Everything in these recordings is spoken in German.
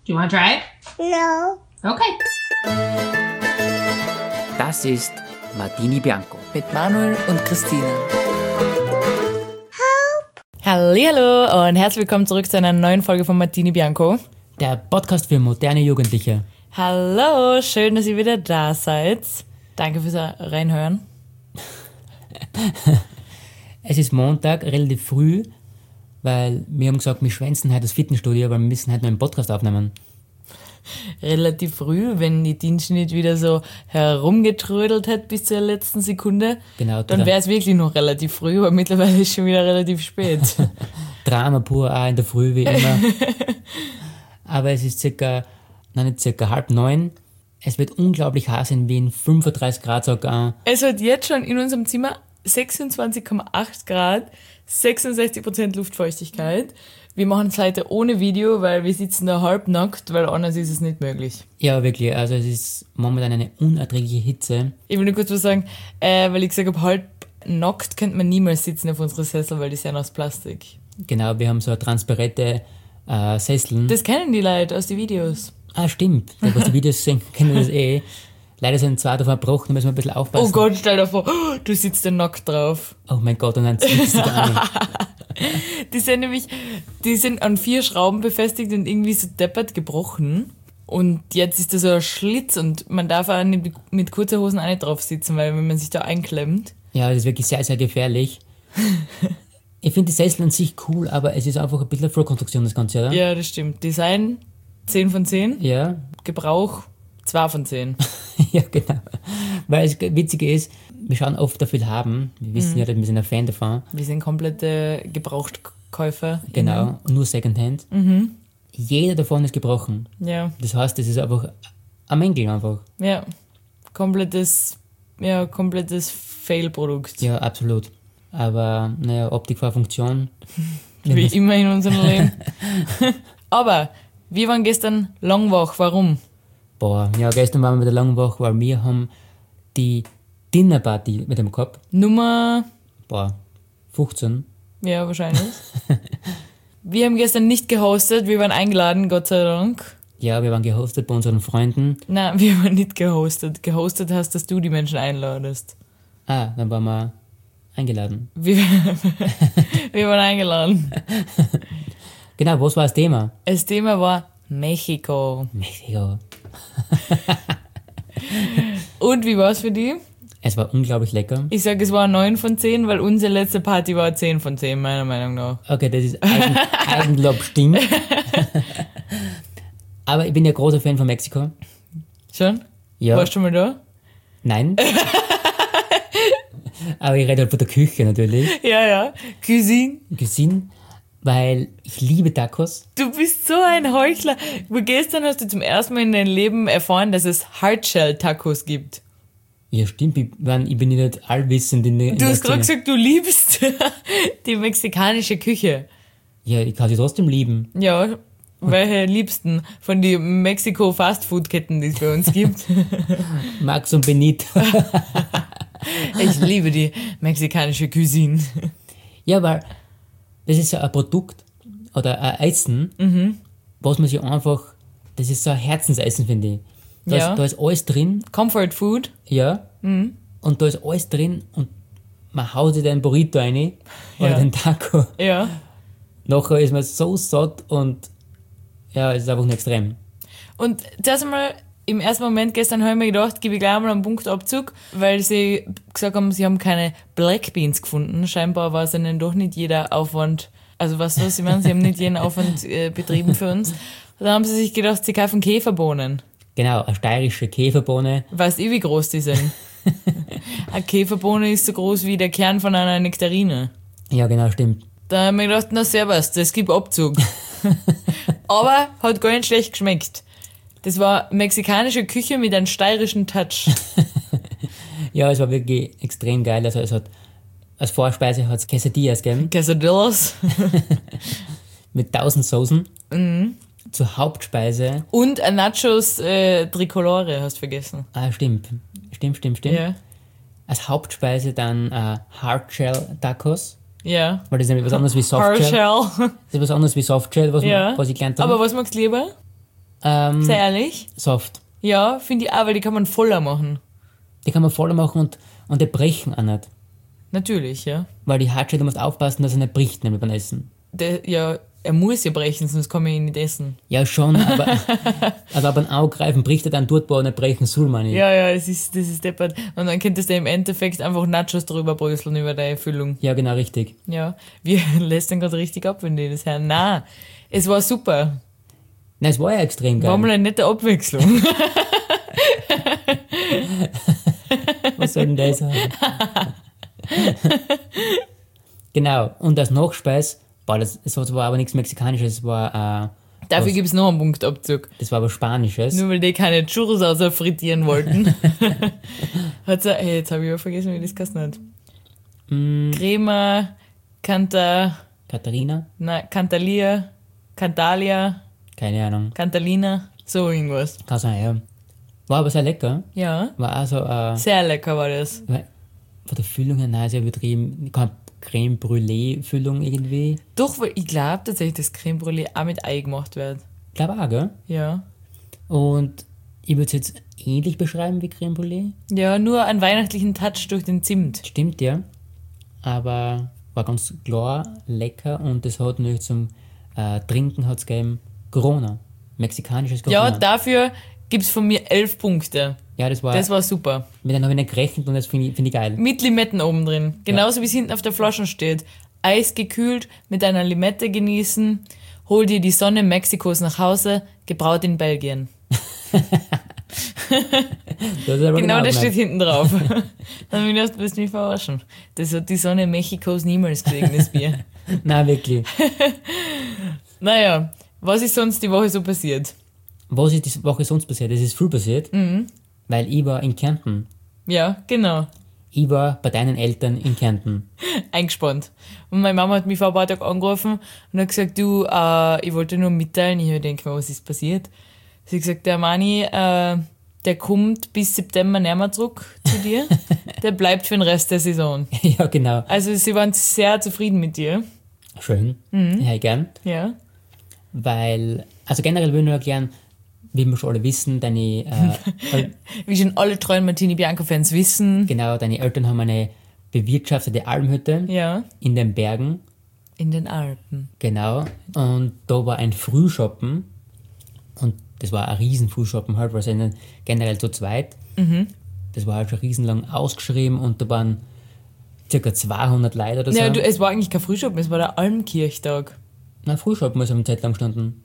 Do you want to try it? No. Okay. Das ist Martini Bianco. Mit Manuel und Christine. Hallihallo und herzlich willkommen zurück zu einer neuen Folge von Martini Bianco. Der Podcast für moderne Jugendliche. Hallo, schön, dass ihr wieder da seid. Danke fürs Reinhören. Es ist Montag, relativ früh, weil wir haben gesagt, wir schwänzen heute das Fitnessstudio, weil wir müssen heute noch einen Podcast aufnehmen. Relativ früh, wenn die Dienst nicht wieder so herumgetrödelt hätte bis zur letzten Sekunde, Genau, dann wäre es wirklich noch relativ früh, aber mittlerweile ist schon wieder relativ spät. Drama pur, auch in der Früh, wie immer. Aber es ist nicht circa 8:30. Es wird unglaublich heiß in Wien, 35 Grad sogar. Es hat jetzt schon in unserem Zimmer 26,8 Grad, 66% Luftfeuchtigkeit. Wir machen es heute ohne Video, weil wir sitzen da halbnackt, weil anders ist es nicht möglich. Ja, wirklich, also es ist momentan eine unerträgliche Hitze. Ich will nur kurz was sagen, weil ich gesagt habe, halbnackt könnte man niemals sitzen auf unsere Sessel, weil die sind aus Plastik. Genau, wir haben so transparente Sesseln. Das kennen die Leute aus den Videos. Ah, stimmt. Die, was die Videos sehen, kennen das eh. Leider sind zwei davon verbrochen, da müssen wir ein bisschen aufpassen. Oh Gott, stell dir vor, du sitzt da nackt drauf. Oh mein Gott, und dann zieht sie da an. Die sind an 4 Schrauben befestigt und irgendwie so deppert gebrochen. Und jetzt ist da so ein Schlitz und man darf auch nicht mit kurzer Hosen auch nicht drauf sitzen, weil wenn man sich da einklemmt. Ja, das ist wirklich sehr, sehr gefährlich. Ich finde die Sessel an sich cool, aber es ist einfach ein bisschen eine Vorkonstruktion, das Ganze, oder? Ja, das stimmt. Design 10 von 10. Ja. Gebrauch 2 von 10. Ja, genau. Weil das Witzige ist, wir schauen oft da viel haben. Wir wissen ja, wir sind ein Fan davon. Wir sind komplette Gebrauchtkäufer. Genau, und nur Secondhand. Jeder davon ist gebrochen. Ja. Das heißt, das ist einfach ein Mängel einfach. Ja. Komplettes Fail-Produkt. Ja, absolut. Aber, naja, Optik vor Funktion. Wie immer in unserem Leben. Aber wir waren gestern lang wach. Warum? Boah, ja, gestern waren wir mit der langen Woche, weil wir haben die Dinnerparty mit dem gehabt. Nummer, 15. ja, wahrscheinlich. Wir haben gestern nicht gehostet, wir waren eingeladen, Gott sei Dank. Ja, wir waren gehostet bei unseren Freunden. Nein, wir waren nicht gehostet. Gehostet heißt, dass du die Menschen einladest. Ah, dann waren wir eingeladen. Wir waren eingeladen. Genau, was war das Thema? Das Thema war Mexiko. Mexiko. Und wie war es für die? Es war unglaublich lecker. Ich sage, es war ein 9 von 10, weil unsere letzte Party war 10 von 10, meiner Meinung nach. Okay, das ist Eigenlob stinkt. Aber ich bin ja großer Fan von Mexiko. Schon? Ja. Warst du schon mal da? Nein. Aber ich rede halt von der Küche natürlich. Ja. Cuisine. Cuisine, weil ich liebe Tacos. Du bist so ein Heuchler. Gestern hast du zum ersten Mal in deinem Leben erfahren, dass es Hardshell-Tacos gibt. Ja, stimmt. Ich bin nicht allwissend in der Du hast gerade Szene. gesagt, du liebst die mexikanische Küche. Ja, ich kann sie trotzdem lieben. Ja, welche liebsten von den Mexiko-Fastfood-Ketten, die es bei uns gibt? Max und Benito. Ich liebe die mexikanische Cuisine. Ja, weil das ist so ein Produkt oder ein Essen, was man sich einfach, das ist so ein Herzensessen, finde ich. Da ist alles drin. Comfort Food. Ja. Und da ist alles drin und man haut sich den Burrito rein oder Ja. den Taco. Ja. Nachher ist man so satt und ja, es ist einfach nur extrem. Und zuerst einmal, im ersten Moment gestern habe ich mir gedacht, gebe ich gleich mal einen Punktabzug, weil sie gesagt haben, sie haben keine Black Beans gefunden. Scheinbar war es ihnen doch nicht jeder Aufwand, also was sie meinen, sie haben nicht jeden Aufwand betrieben für uns. Dann haben sie sich gedacht, sie kaufen Käferbohnen. Genau, eine steirische Käferbohne. Weißt du, wie groß die sind? Eine Käferbohne ist so groß wie der Kern von einer Nektarine. Ja, genau, stimmt. Da habe ich mir gedacht, na servus, das gibt Abzug. Aber hat gar nicht schlecht geschmeckt. Das war mexikanische Küche mit einem steirischen Touch. Ja, es war wirklich extrem geil. Also es hat als Vorspeise hat es Quesadillas gegeben Quesadillas. mit 1000 Soßen. Zur Hauptspeise. Und ein Nachos Tricolore, hast du vergessen. Ah, stimmt. Ja. Als Hauptspeise dann Hardshell Tacos. Ja. Weil das ist nämlich was anderes wie Softshell. Hardshell. Das ist was anderes wie Softshell, was Ja. ich gelernt habe. Aber was magst du lieber? Sehr ehrlich? Soft. Ja, finde ich auch, weil die kann man voller machen. Die kann man voller machen und die brechen auch nicht. Natürlich, ja. Weil die Hatsche, du musst aufpassen, dass er nicht bricht, nämlich beim Essen. Ja, er muss ja brechen, sonst kann man ihn nicht essen. Ja, schon, aber beim Angreifen bricht er dann dort, wo er nicht brechen soll, meine ich. Ja, das ist deppert. Und dann könntest du im Endeffekt einfach Nachos drüber bröseln über deine Füllung. Ja, genau, richtig. Ja, wir lässt dann gerade richtig ab, wenn die das hören. Nein, es war super. Nein, es war ja extrem geil. War mal eine nette Abwechslung. Was soll denn das haben? Genau, und als Nachspeis, es war aber nichts Mexikanisches, es war, Dafür gibt es noch einen Punktabzug. das war aber Spanisches. Nur weil die keine Churros außer frittieren wollten. Hey, jetzt habe ich auch vergessen, wie das geheißen hat. Crema, Katharina? Cantalia, Keine Ahnung. Cantalina, so irgendwas. Kann sein, ja. War aber sehr lecker. Ja, War auch so, sehr lecker war das. weil von der Füllung her, nein, sehr übertrieben. Keine Creme Brûlée-Füllung irgendwie. Doch, weil ich glaube tatsächlich, dass Creme Brûlée auch mit Ei gemacht wird. Ich glaube auch, gell? Ja. Und ich würde es jetzt ähnlich beschreiben wie Creme Brûlée. Ja, nur einen weihnachtlichen Touch durch den Zimt. Stimmt, ja. Aber war ganz klar, lecker und es hat natürlich zum Trinken hat's gegeben Corona. Mexikanisches Corona. Ja, dafür gibt es von mir 11 Punkte. Ja, das war Das war super. mit denen habe ich nicht gerechnet und das find ich geil. Mit Limetten oben drin. Genauso wie es hinten auf der Flasche steht. Eis gekühlt, mit einer Limette genießen. Hol dir die Sonne Mexikos nach Hause, gebraut in Belgien. Das ist aber Genau das gemeint. steht hinten drauf. Dann habe ich gedacht, du wirst mich verarschen. Das hat die Sonne Mexikos niemals gesehen, das Bier. Nein, wirklich. Naja, was ist sonst die Woche so passiert? Was ist die Woche sonst passiert? Es ist viel passiert, weil ich war in Kärnten. Ja, genau. Ich war bei deinen Eltern in Kärnten. Eingespannt. Und meine Mama hat mich vor ein paar Tagen angerufen und hat gesagt, du, ich wollte nur mitteilen. Ich denke mir, was ist passiert? Sie hat gesagt, der Mani, der kommt bis September nicht mehr zurück zu dir. Der bleibt für den Rest der Saison. Ja, genau. Also sie waren sehr zufrieden mit dir. Schön. Ja, gern. Ja. Weil, also generell will ich nur erklären, wie wir schon alle wissen, deine Wie schon alle treuen Martini Bianco-Fans wissen. genau, deine Eltern haben eine bewirtschaftete Almhütte Ja. in den Bergen. In den Alpen. Genau. Und da war ein Frühschoppen. Und das war ein riesen Frühschoppen halt, weil sie generell zu zweit. Das war halt schon riesenlang ausgeschrieben und da waren ca. 200 Leute oder so. Ja, es war eigentlich kein Frühschoppen, es war der Almkirchtag. Nein, Frühschoppen ist am Zeit lang gestanden.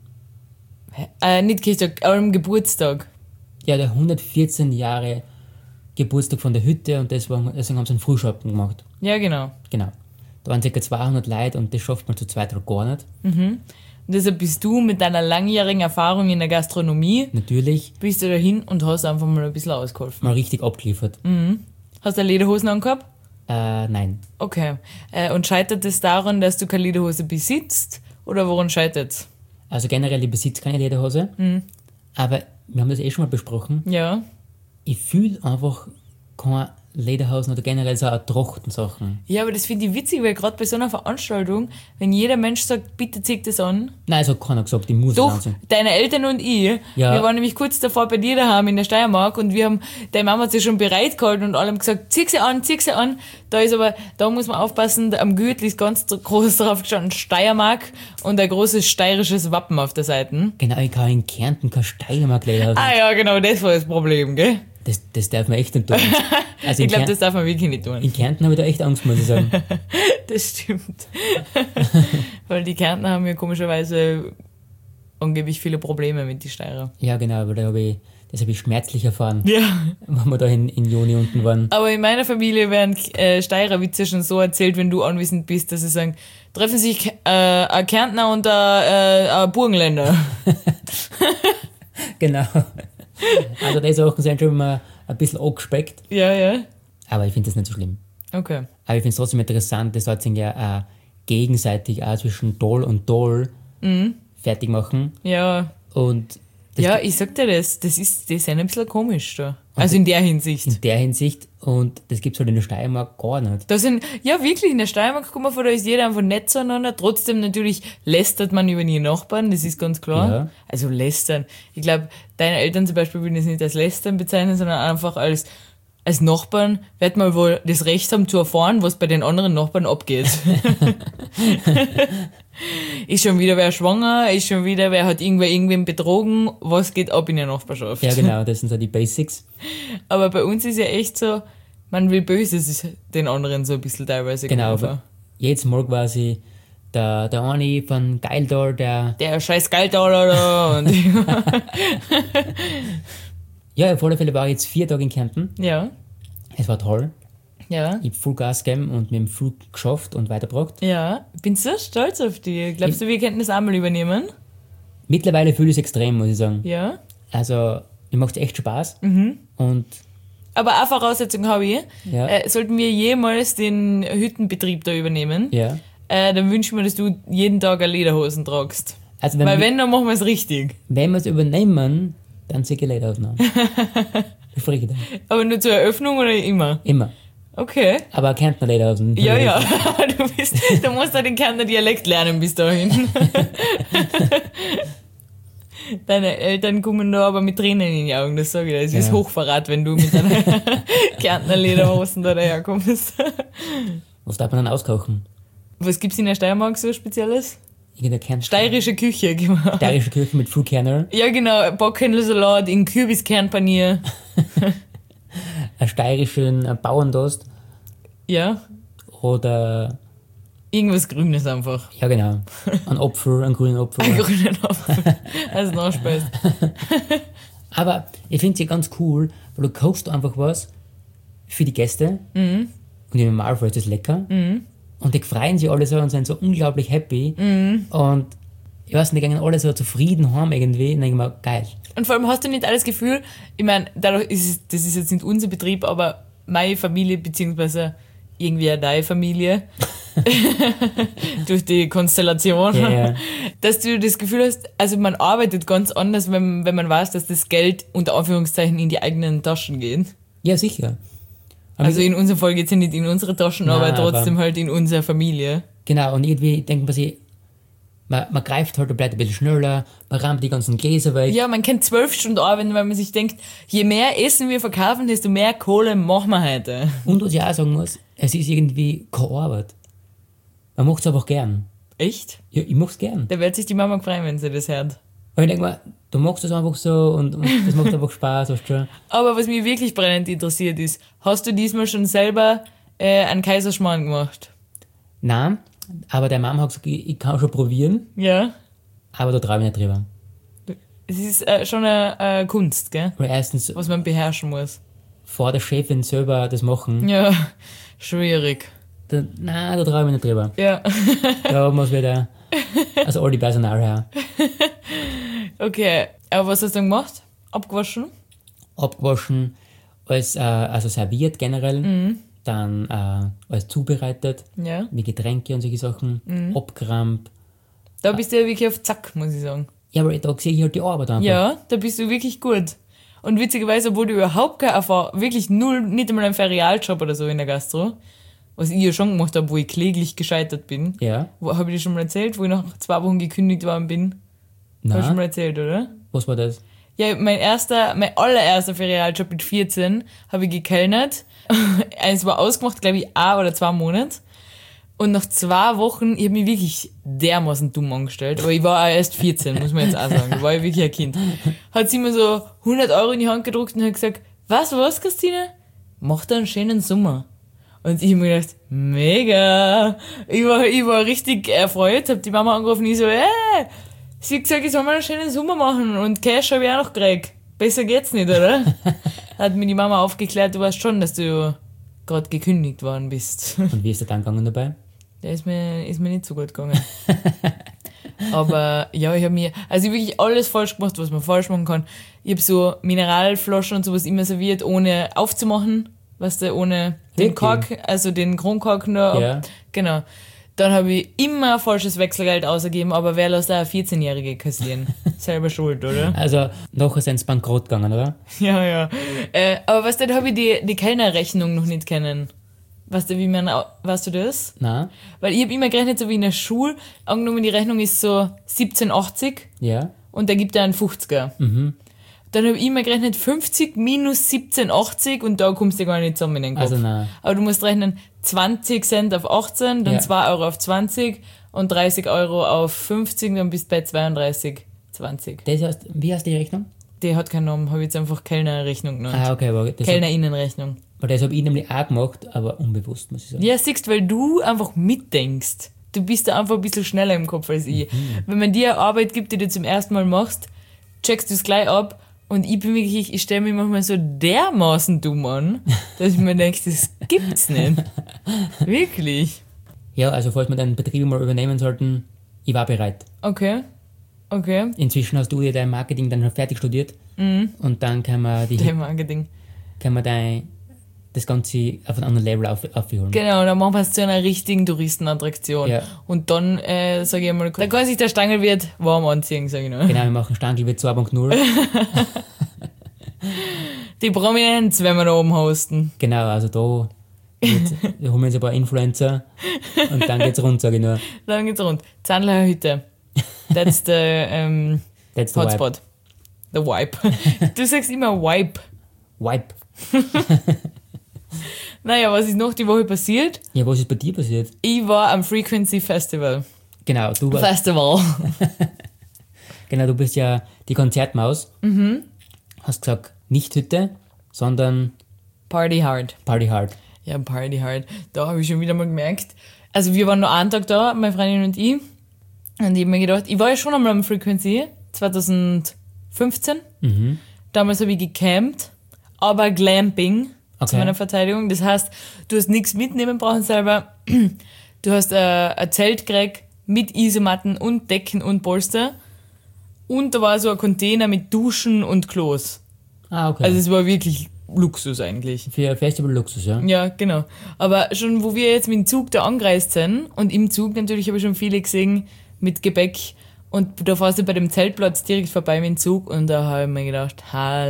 Nicht Kirchtag, Almgeburtstag. Ja, der 114 Jahre Geburtstag von der Hütte und deswegen haben sie einen Frühschoppen gemacht. Ja, genau. Genau. Da waren ca. 200 Leute und das schafft man zu zweit halt gar nicht. Und deshalb bist du mit deiner langjährigen Erfahrung in der Gastronomie, Natürlich bist du dahin und hast einfach mal ein bisschen ausgeholfen. mal richtig abgeliefert. Hast du Lederhosen angehabt? Nein. Okay. Und scheitert es daran, dass du keine Lederhose besitzt? Oder woran scheitert es? Also generell, ich besitze keine Lederhose. Aber wir haben das schon mal besprochen. Ja. Ich fühle einfach keine Lederhosen oder generell so auch Trachtensachen. Ja, aber das finde ich witzig, weil gerade bei so einer Veranstaltung, wenn jeder Mensch sagt, bitte zieh das an. Nein, es hat keiner gesagt, ich muss es Doch, anziehen. deine Eltern und ich, Ja. wir waren nämlich kurz davor bei dir daheim in der Steiermark und deine Mama hat sich schon bereit gehalten und alle haben gesagt, zieh sie an, zieh sie an. Da muss man aufpassen, am Gürtel ist ganz groß drauf gestanden Steiermark und ein großes steirisches Wappen auf der Seite. Genau, ich kann in Kärnten keine Steiermark-Lederhosen. Ah ja, genau, das war das Problem, gell? Das darf man echt nicht tun. Also Ich glaube, das darf man wirklich nicht tun. in Kärnten habe ich da echt Angst, muss ich sagen. Das stimmt. Weil die Kärntner haben ja komischerweise angeblich viele Probleme mit den Steirer. Ja, genau, weil das habe ich schmerzlich erfahren, Ja. wenn wir da in Juni unten waren. Aber in meiner Familie werden Steirer Witze schon so erzählt, wenn du anwesend bist, dass sie sagen, treffen sich ein Kärntner und ein Burgenländer. Genau. Also die Sachen sind schon mal ein bisschen angespeckt, Ja. aber ich finde das nicht so schlimm. Okay. Aber ich finde es trotzdem interessant, das hat sich ja auch gegenseitig auch zwischen Doll und Doll fertig machen. Ja. Und das Ja, ich sag dir das. Die sind ein bisschen komisch da. Also in der Hinsicht. In der Hinsicht. Und das gibt es halt in der Steiermark gar nicht. Da sind, ja wirklich, in der Steiermark, guck mal vor, da ist jeder einfach nett zueinander. Trotzdem natürlich lästert man über die Nachbarn, das ist ganz klar. Ja. Also lästern. Ich glaube, deine Eltern zum Beispiel würden es nicht als lästern bezeichnen, sondern einfach als Nachbarn wird man wohl das Recht haben zu erfahren, was bei den anderen Nachbarn abgeht. Ist schon wieder wer schwanger, ist schon wieder wer hat irgendwen betrogen, was geht ab in der Nachbarschaft. Ja, genau, das sind so die Basics. Aber bei uns ist ja echt so, man will Böses den anderen so ein bisschen teilweise Genau, gegenüber. aber jedes Mal quasi der eine von Geildor, der scheiß Geldtaler da und ja, auf alle Fälle war ich jetzt 4 Tage in Kärnten. ja, Es war toll. ja, Ich habe Full Gas gegeben und mit dem Flug geschafft und weitergebracht. ja. Bin so stolz auf dich. Glaubst du, wir könnten das einmal übernehmen? Mittlerweile fühle ich es extrem, muss ich sagen. Ja. Also, mir macht es echt Spaß. Und Aber eine Voraussetzung habe ich. Ja. Sollten wir jemals den Hüttenbetrieb da übernehmen, ja, dann wünschen wir, dass du jeden Tag eine Lederhosen tragst. also Weil wenn, dann machen wir es richtig. wenn wir es übernehmen, dann sehe ich Lederhosen an. Verspreche ich dir. Aber nur zur Eröffnung oder immer? Immer. Okay. Aber Kärntner Lederhosen. Ja, ja. Du musst ja den Kärntner Dialekt lernen bis dahin. Deine Eltern kommen da aber mit Tränen in die Augen, das sage ich dir. Es ist Ja. Hochverrat, wenn du mit deinen Kärntner Lederhosen da daherkommst. Was darf man dann auskochen? Was gibt's in der Steiermark so Spezielles? Irgendeine Kärntner Steirische Küche, genau. steirische Küche mit Frühkerner, Ja, genau. Bockhändlersalat in Kürbiskernpanier. einen steirischen Bauerntoast Ja. oder, Irgendwas Grünes einfach. ja genau, einen Apfel, einen grünen Apfel. Ein grünen Apfel. Als Nachspeis. Aber ich finde es ja ganz cool, weil du kochst einfach was für die Gäste und im Normalfall ist das lecker und die freuen sich alle so und sind so unglaublich happy und ich weiß nicht, die gehen alle so zufrieden heim irgendwie und denke mir, geil. Und vor allem hast du nicht alles Gefühl, ich meine, dadurch das ist jetzt nicht unser Betrieb, aber meine Familie, beziehungsweise irgendwie auch deine Familie, durch die Konstellation, Ja, ja. dass du das Gefühl hast, also man arbeitet ganz anders, wenn man weiß, dass das Geld unter Anführungszeichen in die eigenen Taschen geht. Ja, sicher. Aber Also in unserem Fall geht es ja nicht in unsere Taschen, Nein, aber trotzdem aber- halt in unsere Familie. genau, und irgendwie denkt man sich, man greift halt, bleibt ein bisschen schneller, man rammt die ganzen Gläser weg. Ja, man kann 12 Stunden arbeiten, weil man sich denkt, je mehr Essen wir verkaufen, desto mehr Kohle machen wir heute. Und was ich auch sagen muss, es ist irgendwie keine Arbeit. Man macht es einfach gern. Echt? Ja, ich mach's gern. Da wird sich die Mama freuen, wenn sie das hört. Weil ich denke mir, du machst das einfach so und das macht einfach Spaß, weißt du schon. Aber was mich wirklich brennend interessiert ist, hast du diesmal schon selber einen Kaiserschmarrn gemacht? Nein, aber der Mama hat gesagt, ich kann schon probieren, Ja. aber da traue ich nicht drüber. Es ist schon eine Kunst, gell? Weil erstens Was man beherrschen muss. vor der Chefin selber das machen, Ja, schwierig. nein, da traue ich mich nicht drüber. Ja. Da muss wieder, also all die Personal her. Okay, aber was hast du dann gemacht? Abgewaschen? Abgewaschen, alles also serviert generell, dann alles zubereitet, Ja. wie Getränke und solche Sachen, abgerammt. Da bist du ja wirklich auf Zack, muss ich sagen. Ja, aber da sehe ich halt die Arbeit einfach. Ja, da bist du wirklich gut. Und witzigerweise, obwohl du überhaupt keine Erfahrung, wirklich null, nicht einmal einen Ferialjob oder so in der Gastro, was ich ja schon gemacht habe, wo ich kläglich gescheitert bin. Ja, Habe ich dir schon mal erzählt, wo ich nach 2 Wochen gekündigt worden bin? Habe ich schon mal nein, erzählt, oder? was war das? Ja, mein allererster Ferialjob mit 14 habe ich gekellnert. Es war ausgemacht, glaube ich, 1 oder 2 Monate. Und nach 2 Wochen, ich habe mich wirklich dermaßen dumm angestellt. Aber ich war auch erst 14, muss man jetzt auch sagen. Ich war ja wirklich ein Kind. Hat sie mir so 100 € in die Hand gedruckt und hat gesagt, was, Christine? Mach da einen schönen Sommer. Und ich habe mir gedacht, mega. Ich war richtig erfreut, habe die Mama angerufen und ich so, sie hat gesagt, ich soll mal einen schönen Sommer machen und Cash habe ich auch noch gekriegt. Besser geht's nicht, oder? Hat mir die Mama aufgeklärt, du weißt schon, dass du gerade gekündigt worden bist. Und wie ist der dann gegangen dabei? Der ist mir nicht so gut gegangen. Aber ja, ich habe mir, also ich hab wirklich alles falsch gemacht, was man falsch machen kann. Ich habe so Mineralflaschen und sowas immer serviert, ohne aufzumachen, weißt du, ohne den Wirklich? Kork, also den Kronkorken da. Ja. Genau. Dann habe ich immer falsches Wechselgeld ausgegeben, aber wer lässt da eine 14-Jährige kassieren? Selber schuld, oder? Also, nachher sind sie bankrott gegangen, oder? Ja. Aber weißt du, da habe ich die Kellnerrechnung noch nicht kennen. Weißt du das? Nein? Weil ich habe immer gerechnet, so wie in der Schule, angenommen die Rechnung ist so 17,80 Ja. und der gibt dir einen 50er. Dann habe ich immer gerechnet 50 minus 17,80 und da kommst du gar nicht zusammen in den Kopf. Also nein. Aber du musst rechnen 20 Cent auf 18, dann Ja. 2 Euro auf 20 und 30 Euro auf 50, dann bist du bei 32,20. Das heißt, wie heißt die Rechnung? Die hat keinen Namen, habe ich jetzt einfach Kellnerrechnung genannt. Ah, okay, aber das Kellnerinnenrechnung. habe ich nämlich auch gemacht, aber unbewusst, muss ich sagen. Ja, siehst, weil du einfach mitdenkst. Du bist da einfach ein bisschen schneller im Kopf als ich. Wenn man dir eine Arbeit gibt, die du zum ersten Mal machst, checkst du es gleich ab und ich bin wirklich, ich stelle mich manchmal so dermaßen dumm an, dass ich mir denke, das gibt's nicht. Wirklich. Ja, also falls wir den Betrieb mal übernehmen sollten, ich war bereit. Okay. Inzwischen hast du ja dein Marketing dann fertig studiert und dann kann man Marketing. das Ganze auf einen anderen Level aufholen. Genau, dann machen wir es zu einer richtigen Touristenattraktion. Ja. Und dann, sage ich einmal, da kann sich der Stangelwirt warm anziehen, sage ich noch. Genau, wir machen Stangelwirt 2.0. Die Prominenz werden wir da oben hosten. Genau, also da holen wir uns ein paar Influencer und dann geht's rund, sage ich nur. Dann geht's rund. Zandler Hütte. That's the That's the Hotspot. The Wipe. Du sagst immer Wipe. Wipe. Naja, was ist noch die Woche passiert? Ja, was ist bei dir passiert? Ich war am Frequency Festival. Genau, du bist ja die Konzertmaus. Hast gesagt, nicht Hütte, sondern Party Hard. Party Hard. Ja, Party Hard. Da habe ich schon wieder mal gemerkt. Also wir waren nur einen Tag da, meine Freundin und ich. Und ich habe mir gedacht, ich war ja schon einmal am Frequency, 2015. Damals habe ich gecampt, aber Glamping zu meiner Verteidigung. Das heißt, du hast nichts mitnehmen brauchen selber. Du hast ein Zelt gekriegt mit Isomatten und Decken und Polster. Und da war so ein Container mit Duschen und Klos. Ah, okay. Also es war wirklich Luxus eigentlich. Für Festival Luxus, ja? Ja, genau. Aber schon, wo wir jetzt mit dem Zug da angereist sind, und im Zug natürlich habe ich schon viele gesehen mit Gepäck, und da fährst du bei dem Zeltplatz direkt vorbei mit dem Zug, und da habe ich mir gedacht,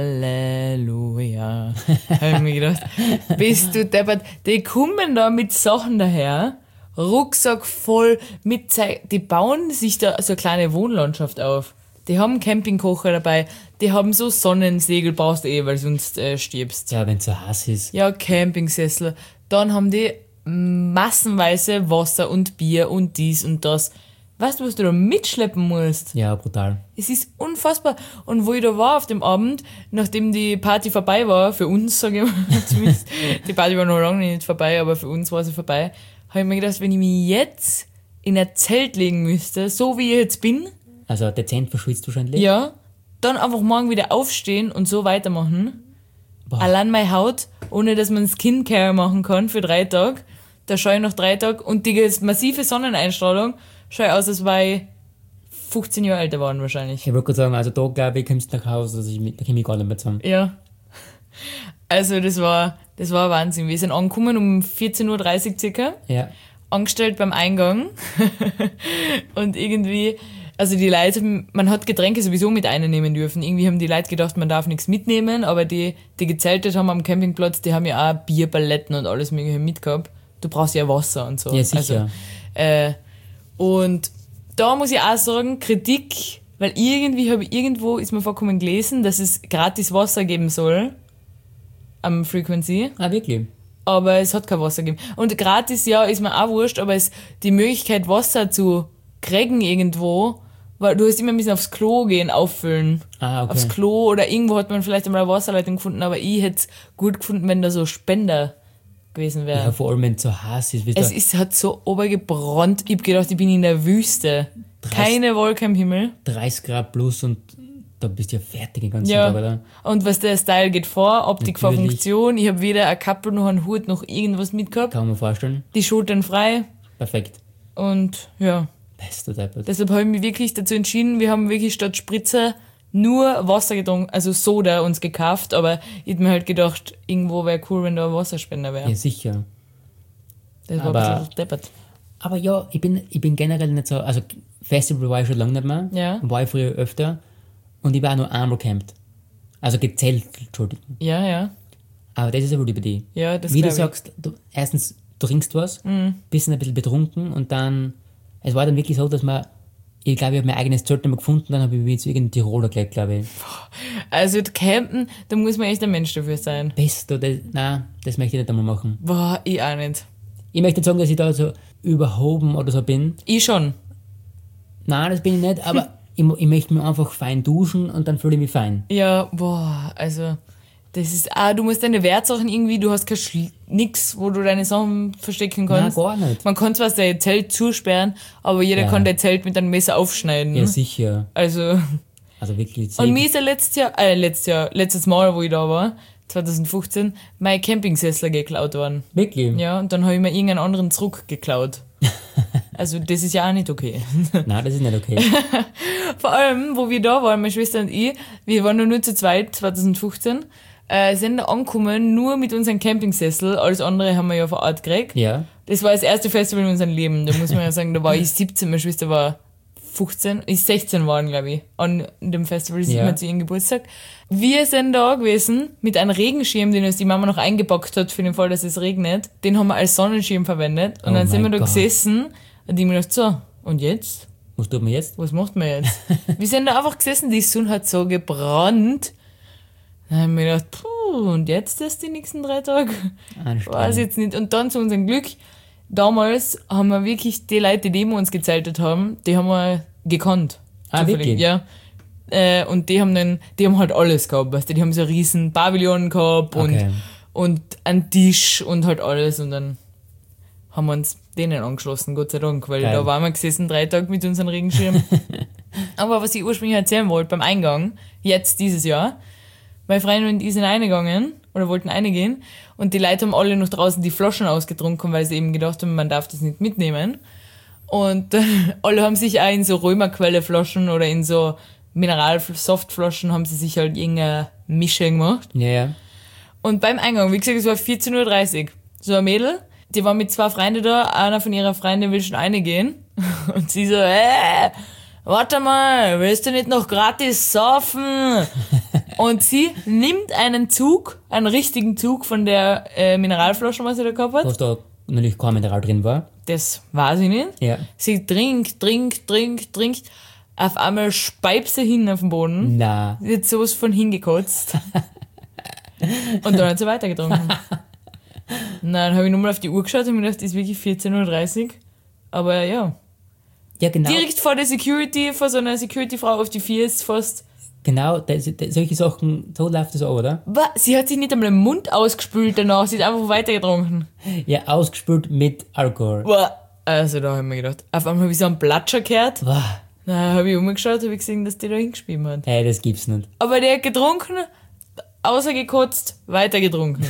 Halleluja. Habe ich mir gedacht, bist du deppert. Die kommen da mit Sachen daher, Rucksack voll mit die bauen sich da so eine kleine Wohnlandschaft auf. Die haben Campingkocher dabei, die haben so Sonnensegel, brauchst du weil sonst stirbst. Ja, wenn es so heiß ist. Ja, Campingsessel. Dann haben die massenweise Wasser und Bier und dies und das. Weißt du, was du da mitschleppen musst? Ja, brutal. Es ist unfassbar. Und wo ich da war auf dem Abend, nachdem die Party vorbei war, für uns, sage ich mal, zumindest, die Party war noch lange nicht vorbei, aber für uns war sie vorbei, habe ich mir gedacht, wenn ich mich jetzt in ein Zelt legen müsste, so wie ich jetzt bin, Also dezent verschwitzt wahrscheinlich. ja, dann einfach morgen wieder aufstehen und so weitermachen. Boah. Allein meine Haut, ohne dass man Skincare machen kann für 3 Tage, da schaue ich nach 3 Tagen und die massive Sonneneinstrahlung, schaue ich aus, als war ich 15 Jahre älter geworden wahrscheinlich. Ich wollte gerade sagen, also da glaube ich, kommst du nach Hause, da komme ich gar nicht mehr zusammen. Ja. Also das war Wahnsinn. Wir sind angekommen um 14.30 Uhr circa, Ja. angestellt beim Eingang und irgendwie, also die Leute, man hat Getränke sowieso mit einnehmen dürfen. Irgendwie haben die Leute gedacht, man darf nichts mitnehmen, aber die gezeltet haben am Campingplatz, die haben ja auch Bierpaletten und alles mögliche mitgehabt. Du brauchst ja Wasser und so. Ja, sicher. Also, und da muss ich auch sagen, Kritik, weil irgendwo ist mir vorkommen gelesen, dass es gratis Wasser geben soll am Frequency, Ah, wirklich? aber es hat kein Wasser gegeben. Und gratis, ja, ist mir auch wurscht, aber die Möglichkeit, Wasser zu kriegen irgendwo, weil du hast immer ein bisschen aufs Klo gehen, auffüllen. Ah, okay. Aufs Klo oder irgendwo hat man vielleicht einmal eine Wasserleitung gefunden, aber ich hätte es gut gefunden, wenn da so Spender gewesen wäre. Ja, vor allem wenn es so heiß ist. Hat so obergebrannt. Ich hab gedacht, ich bin in der Wüste. 30 Keine Wolke am Himmel. 30 Grad plus und da bist du ja fertig den ganzen Ja. Tag, oder? Und was der Style geht vor, Optik vor Natürlich. Funktion. Ich habe weder eine Kappe noch einen Hut noch irgendwas mitgehabt. Kann man vorstellen. Die Schultern frei. Perfekt. Und ja, Bester Deppert. deshalb habe ich mich wirklich dazu entschieden, wir haben wirklich statt Spritzer nur Wasser getrunken, also Soda uns gekauft, aber ich hab mir halt gedacht, irgendwo wäre cool, wenn da ein Wasserspender wäre. Ja, sicher. Das war aber- ein bisschen deppert. Aber ja, ich bin generell nicht so, also Festival war ich schon lange nicht mehr, Ja. war ich früher öfter und ich war auch nur einmal gecampt. Also gezählt, Entschuldigung. Ja. Aber das ist ja wohl über die. Ja, das Wie du glaub ich. sagst, erstens du trinkst was, bist ein bisschen betrunken und dann, es war dann wirklich so, dass ich glaube, ich habe mein eigenes Zelt nicht mehr gefunden, dann habe ich mich zu irgendeinem Tiroler gelegt, glaube ich. Also campen, da muss man echt ein Mensch dafür sein. Nein, das möchte ich nicht einmal machen. Boah, ich auch nicht. Ich möchte nicht sagen, dass ich da so überhoben oder so bin. Ich schon. Nein, das bin ich nicht, aber ich möchte mir einfach fein duschen und dann fühle ich mich fein. Ja, boah, also das ist du musst deine Wertsachen irgendwie, du hast nix, wo du deine Sachen verstecken Nein, kannst. gar nicht. Man kann zwar sein Zelt zusperren, aber jeder Ja. kann dein Zelt mit einem Messer aufschneiden. Ja, sicher. Also, Also wirklich. und mir ist ja letztes Mal, wo ich da war, 2015, mein Campingsessel geklaut worden. Wirklich? Ja, und dann habe ich mir irgendeinen anderen zurückgeklaut. Also das ist ja auch nicht okay. Nein, das ist nicht okay. Vor allem, wo wir da waren, meine Schwester und ich, wir waren nur zu zweit, 2015, sind da angekommen, nur mit unserem Campingsessel, alles andere haben wir ja vor Ort gekriegt. Ja. Das war das erste Festival in unserem Leben, da muss man ja sagen, da war ich 17, meine Schwester war 15, ich 16 waren, glaube ich, an dem Festival, sind Ja. wir zu ihrem Geburtstag. Wir sind da gewesen mit einem Regenschirm, den uns die Mama noch eingepackt hat für den Fall, dass es regnet. Den haben wir als Sonnenschirm verwendet. Und Oh dann sind wir mein da Gott. gesessen und ich mir gedacht, so, und jetzt? Was tut man jetzt? Was macht man jetzt? Wir sind da einfach gesessen, die Sonne hat so gebrannt. Dann haben wir gedacht, und jetzt das die nächsten 3 Tage? Anstrengend. Weiß jetzt nicht. Und dann zu unserem Glück, damals haben wir wirklich die Leute, die neben uns gezeltet haben, die haben wir gekannt. Ah, Zufällig, wirklich? Ja. Und die haben halt alles gehabt, weißt du, die haben so einen riesen Pavillon gehabt Okay. und einen Tisch und halt alles und dann haben wir uns denen angeschlossen, Gott sei Dank, weil Geil. da waren wir gesessen 3 Tage mit unserem Regenschirm. Aber was ich ursprünglich erzählen wollte, beim Eingang, jetzt dieses Jahr, meine Freundin und ich sind reingegangen oder wollten reingehen und die Leute haben alle noch draußen die Flaschen ausgetrunken, weil sie eben gedacht haben, man darf das nicht mitnehmen. Und alle haben sich auch in so Römerquelle-Flaschen oder in so Mineral-Softflaschen haben sie sich halt irgendeine Mische gemacht. Ja. Und beim Eingang, wie gesagt, es war 14:30 Uhr. So ein Mädel, die war mit 2 Freunden da, einer von ihrer Freunde will schon reingehen. Und sie so, warte mal, willst du nicht noch gratis saufen? Und sie nimmt einen richtigen Zug von der Mineralflasche, was sie da gehabt hat. Was da natürlich kein Mineral drin war. Das weiß ich nicht. Ja. Sie trinkt. Auf einmal speibt sie hin auf den Boden. Na. Sie hat sowas von hingekotzt. Und dann hat sie weitergetrunken. Dann habe ich nochmal auf die Uhr geschaut und mir gedacht, das ist wirklich 14:30 Uhr. Aber ja. Ja, genau. Direkt vor der Security, vor so einer Security-Frau auf die Fies fast. Genau, solche Sachen, so läuft das auch, oder? Sie hat sich nicht einmal den Mund ausgespült danach, sie hat einfach weitergetrunken. Ja, ausgespült mit Alkohol. Boah. Also da habe ich mir gedacht, auf einmal habe ich so einen Platscher gehört. Wow. Dann habe ich umgeschaut, habe ich gesehen, dass die da hingespielt hat. Hey, das gibt's nicht. Aber der hat getrunken, außergekotzt, weiter getrunken.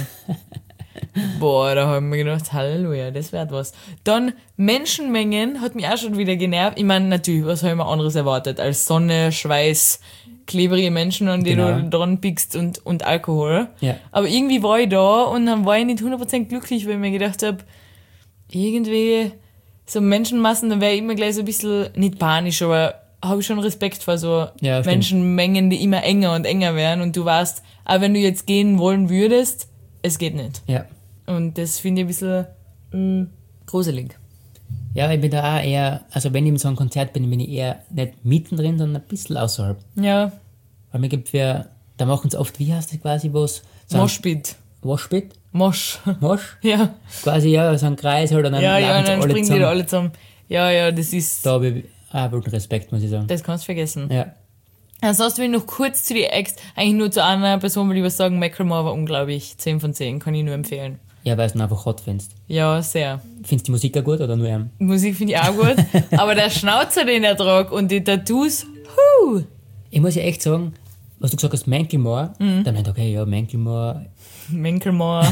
Boah, da habe ich mir gedacht, Halleluja, das wird was. Dann Menschenmengen hat mich auch schon wieder genervt. Ich meine, natürlich, was habe ich mir anderes erwartet als Sonne, Schweiß, klebrige Menschen, an die Genau. du dran pickst und Alkohol. Ja. Aber irgendwie war ich da und dann war ich nicht 100% glücklich, weil ich mir gedacht habe, irgendwie so Menschenmassen, dann wäre ich immer gleich so ein bisschen, nicht panisch, aber habe ich schon Respekt vor so Ja, stimmt. Menschenmengen, die immer enger und enger werden und du weißt, auch wenn du jetzt gehen wollen würdest, es geht nicht. Ja. Und das finde ich ein bisschen gruselig. Ja, ich bin da auch eher, also wenn ich in so einem Konzert bin ich eher nicht mittendrin, sondern ein bisschen außerhalb. Ja, Weil mir gibt da machen sie oft, wie heißt das quasi, was? So ein Moshpit. Washpit? Mosch. Mosch? Ja, Quasi, ja, so ein Kreis halt und dann ja, laufen und sie dann alle springen die zusammen. da alle zusammen. Ja, das ist, Da habe ich auch wirklich Respekt, muss ich sagen. das kannst du vergessen. Ja. Ansonsten will ich noch kurz zu die Ex, eigentlich nur zu einer Person will ich was sagen, Macklemore war unglaublich, 10 von 10, kann ich nur empfehlen. Ja, weil du ihn einfach hot findest. Ja, sehr. Findest du die Musik auch gut oder nur ihn? Musik finde ich auch gut, aber der Schnauzer, den er tragt und die Tattoos, Ich muss ja echt sagen, was du gesagt hast, Macklemore, Mhm. dann meinte ich, okay, ja, Macklemore. Macklemore.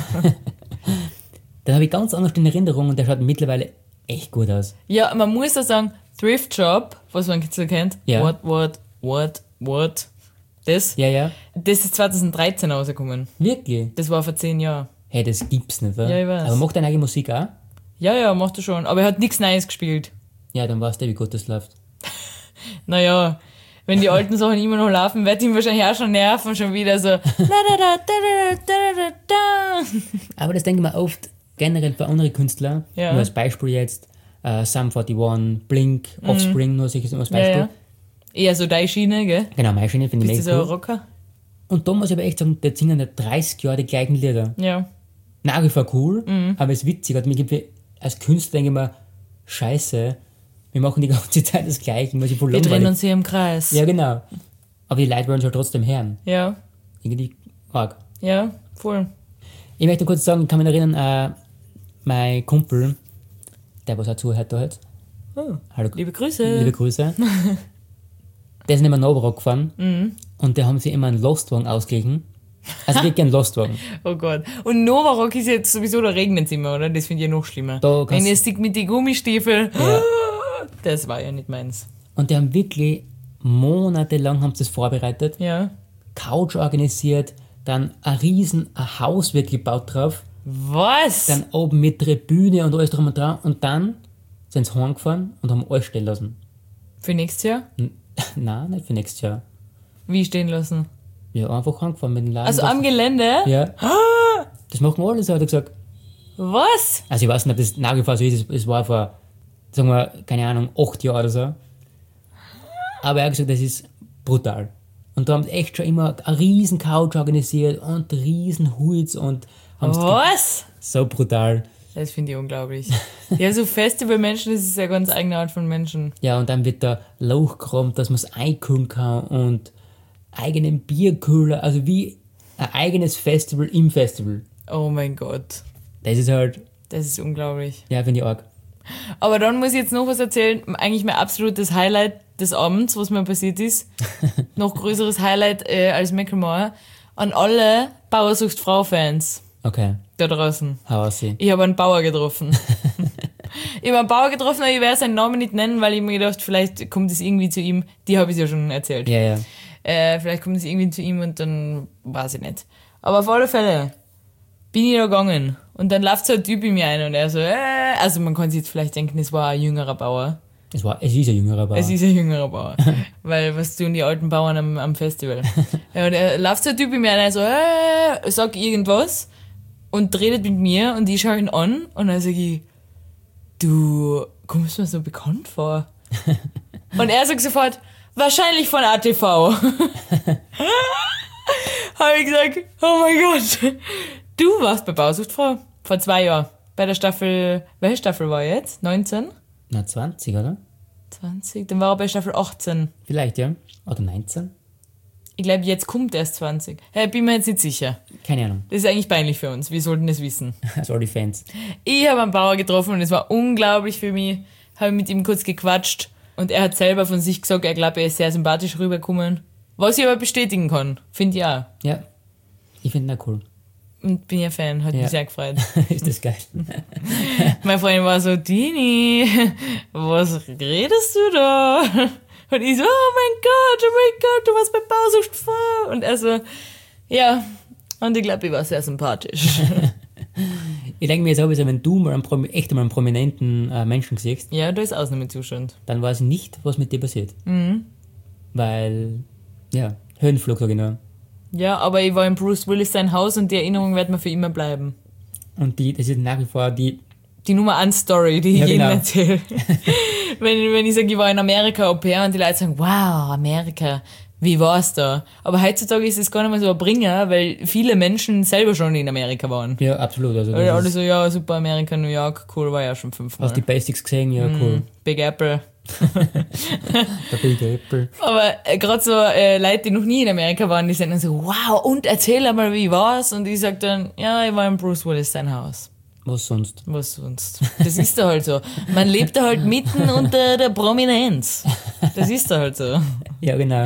Dann habe ich ganz anders in Erinnerung und der schaut mittlerweile echt gut aus. Ja, man muss auch sagen, Thrift Shop, was man so kennt, Ja. what, das, Ja. das ist 2013 rausgekommen. Wirklich? Das war vor 10 Jahren. Hey, das gibt's nicht, oder? Ja, ich weiß. Aber macht deine eigene Musik auch? Ja, macht er schon. Aber er hat nichts Neues gespielt. Ja, dann weißt du, wie gut das läuft. Naja, wenn die alten Sachen immer noch laufen, wird ihm wahrscheinlich auch schon nerven, schon wieder so. Aber das denke ich mir oft generell für andere Künstler. Ja. Nur als Beispiel jetzt Sum 41, Blink, Offspring, nur solches als Beispiel. Ja. Eher so deine Schiene, gell? Genau, meine Schiene finde ich Bist du mega so ein cool. Rocker? Und da muss ich aber echt sagen, der singen seit 30 Jahren die gleichen Lieder. Ja. Nach wie vor cool, aber es ist witzig. Also, als Künstler denke ich mir, scheiße, wir machen die ganze Zeit das Gleiche, muss ich voll Wir drehen langweilig. uns hier im Kreis. Ja, genau. Aber die Leute wollen es halt trotzdem hören. Ja, Irgendwie arg. voll. Ich möchte kurz sagen, ich kann mich erinnern, mein Kumpel, der was auch zuhört da jetzt. Hallo, Liebe Grüße. liebe Grüße. Der ist immer nach Oberrock gefahren und der haben sich immer einen Lostwagen ausgeglichen. Also wirklich einen Lostwagen. Oh Gott. Und Novarock ist jetzt sowieso, da regnet es immer, oder? Das finde ich ja noch schlimmer. Da kannst- Wenn ihr sieht mit den Gummistiefeln, Ja. das war ja nicht meins. Und die haben wirklich monatelang haben sie das vorbereitet, Ja. Couch organisiert, dann ein Haus wird gebaut drauf, Was? dann oben mit Tribüne und alles drum und dran und dann sind sie heimgefahren und haben alles stehen lassen. Für nächstes Jahr? Nein, nicht für nächstes Jahr. Wie stehen lassen? Ja, einfach heimgefahren mit dem Laden. Also am Gelände? Ja. Das machen wir alles, hat er gesagt. Was? Also ich weiß nicht, ob das nach wie vor so ist, es war vor, sagen wir, keine Ahnung, 8 Jahren oder so. Aber er hat gesagt, das ist brutal. Und da haben sie echt schon immer eine riesen Couch organisiert und riesen Hoods und haben Was? so brutal. Das finde ich unglaublich. Ja, so Festivalmenschen, das ist ja eine ganz eigene Art von Menschen. Ja, und dann wird da Lauch geräumt, dass man es einkühlen kann und eigenen Bierkühler, also wie ein eigenes Festival im Festival. Oh mein Gott. Das ist halt, Das ist unglaublich. ja, finde ich arg. Aber dann muss ich jetzt noch was erzählen. Eigentlich mein absolutes Highlight des Abends, was mir passiert ist. Noch größeres Highlight als Macklemore. An alle Bauersucht-Frau-Fans Okay, da draußen. hau aus sie. Ich habe einen Bauer getroffen. Ich habe einen Bauer getroffen, aber ich werde seinen Namen nicht nennen, weil ich mir gedacht, vielleicht kommt es irgendwie zu ihm. Die habe ich ja schon erzählt. Ja, ja. Vielleicht kommt es irgendwie zu ihm und dann weiß ich nicht. Aber auf alle Fälle bin ich da gegangen und dann läuft so ein Typ in mir ein und er so, also man kann sich jetzt vielleicht denken, es war ein jüngerer Bauer. Es ist ein jüngerer Bauer. Es ist ein jüngerer Bauer. Weil was tun die alten Bauern am Festival? Ja, und er läuft so ein Typ in mir ein und er so, sag irgendwas und redet mit mir und ich schaue ihn an und dann sage ich, du kommst mir so bekannt vor. Und er sagt sofort, wahrscheinlich von ATV. Habe ich gesagt, oh mein Gott, du warst bei Bausuchtfrau vor 2 Jahren. Bei der Staffel, welche Staffel war jetzt? 19? Na, 20, oder? 20? Dann war er bei Staffel 18. Vielleicht, ja. Oder 19? Ich glaube, jetzt kommt erst 20. Hey, bin mir jetzt nicht sicher. Keine Ahnung. Das ist eigentlich peinlich für uns. Wir sollten das wissen. Also all die Fans. Ich habe einen Bauer getroffen und es war unglaublich für mich. Habe mit ihm kurz gequatscht und er hat selber von sich gesagt, er glaubt, er ist sehr sympathisch rübergekommen. Was ich aber bestätigen kann. Finde ich auch. Ja. Ich finde ihn auch cool. Und bin ja Fan. Hat Ja. mich sehr gefreut. Ist das geil. Meine Freundin war so, Dini, was redest du da? Und ich so, oh mein Gott, du warst bei Bausuchtfrau. Und er so, ja. Und ich glaube, ich war sehr sympathisch. Ich denke mir jetzt auch, wenn du mal echt mal einen prominenten Menschen siehst, Ja, da ist Ausnahmezustand. dann weiß ich nicht, was mit dir passiert. Weil, ja, Höhenflug, sag ich nur. Ja, aber ich war in Bruce Willis sein Haus und die Erinnerung wird mir für immer bleiben. Und das ist nach wie vor die, Die Nummer 1 Story, die ich Ja, jedem genau. erzähle. wenn ich sage, ich war in Amerika Au pair und die Leute sagen, wow, Amerika, wie war's da? Aber heutzutage ist es gar nicht mehr so ein Bringer, weil viele Menschen selber schon in Amerika waren. ja, absolut. Also, Weil alle das ist, so, ja, super, Amerika, New York, cool, war ja schon 5-mal. hast die Basics gesehen, ja, cool. Big Apple. Der Big Apple. Aber gerade so Leute, die noch nie in Amerika waren, die sagen dann so, wow, und erzähl einmal, wie war's? Und ich sag dann, ja, ich war in Bruce Willis sein Haus. Was sonst? Was sonst? Das ist da halt so. Man lebt da halt mitten unter der Prominenz. Das ist da halt so. Ja, genau.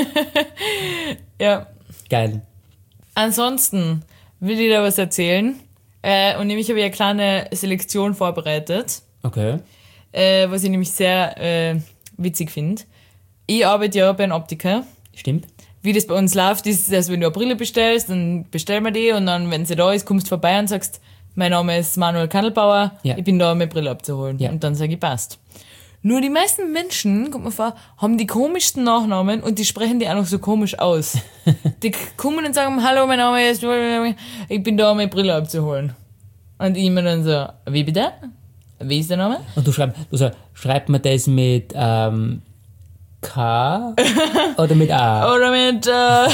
Ja. Geil. Ansonsten will ich da was erzählen. Und nämlich habe ich eine kleine Selektion vorbereitet, Okay. was ich nämlich sehr witzig finde. Ich arbeite ja bei einem Optiker. Stimmt. Wie das bei uns läuft, ist, dass wenn du eine Brille bestellst, dann bestellen wir die und dann, wenn sie da ist, kommst du vorbei und sagst, mein Name ist Manuel Kandelbauer, Ja. ich bin da, um meine Brille abzuholen. Ja. Und dann sage ich, passt. Nur die meisten Menschen, kommt mir vor, haben die komischsten Nachnamen und die sprechen die auch noch so komisch aus. Die kommen und sagen, hallo, mein Name ist, ich bin da, um meine Brille abzuholen. Und ich immer dann so, wie bitte? Wie ist der Name? Und schreibt man das mit K oder mit A? Oder mit,